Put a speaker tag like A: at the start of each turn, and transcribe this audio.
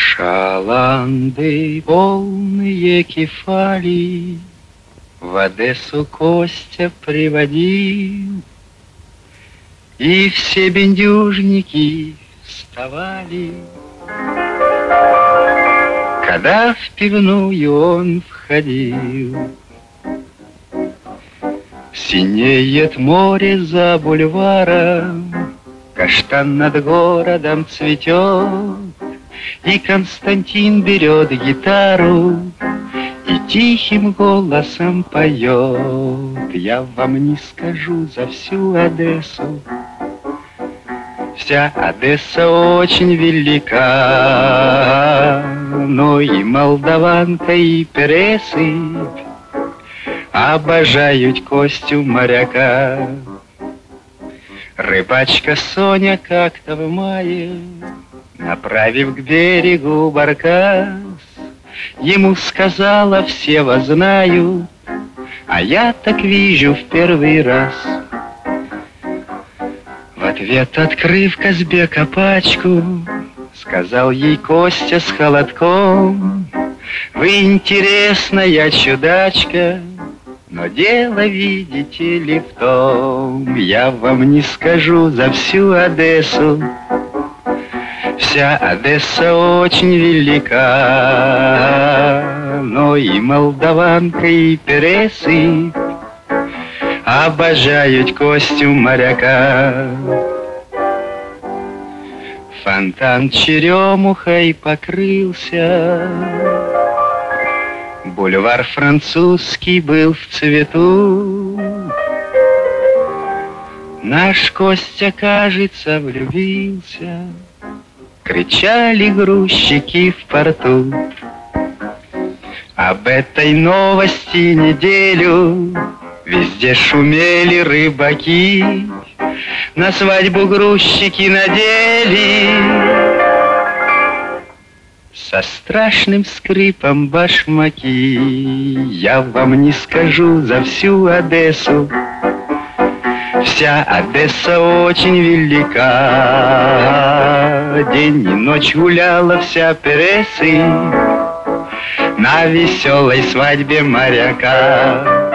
A: Шаланды полные кефали в Одессу Костя приводил, и все бендюжники вставали, когда в пивную он входил. Синеет море за бульваром, каштан над городом цветет, и Константин берет гитару и тихим голосом поет. Я вам не скажу за всю Одессу, вся Одесса очень велика, но и молдаванка, и пересыпь обожают Костю моряка. Рыбачка Соня как-то в мае, направив к берегу баркас, ему сказала: все вас знают, а я так вижу в первый раз. В ответ, открыв Казбека пачку, сказал ей Костя с холодком: вы интересная чудачка, но дело, видите ли, в том, я вам не скажу за всю Одессу, вся Одесса очень велика, но и молдаванка, и пересыпь обожают Костю моряка. Фонтан черемухой покрылся, бульвар Французский был в цвету. Наш Костя, кажется, влюбился, кричали грузчики в порту. Об этой новости неделю везде шумели рыбаки, на свадьбу грузчики надели со страшным скрипом башмаки. Я вам не скажу за всю Одессу, вся Одесса очень велика, день и ночь гуляла вся пересыпь на веселой свадьбе моряка.